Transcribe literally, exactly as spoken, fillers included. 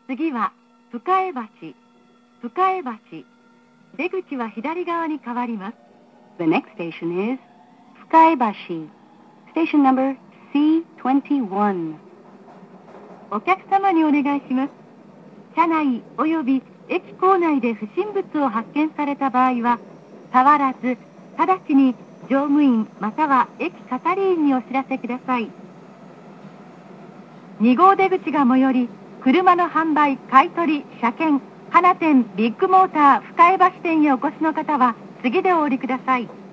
次は深江橋、深江橋。出口は左側に変わります。 The next station is 深江橋 Station numberシーにじゅういち。 お客様にお願いします。車内及び駅構内で不審物を発見された場合は、変わらず直ちに乗務員または駅係員にお知らせください。に号出口が最寄り、車の販売、買取、車検、花店、ビッグモーター、深江橋店へお越しの方は次でお降りください。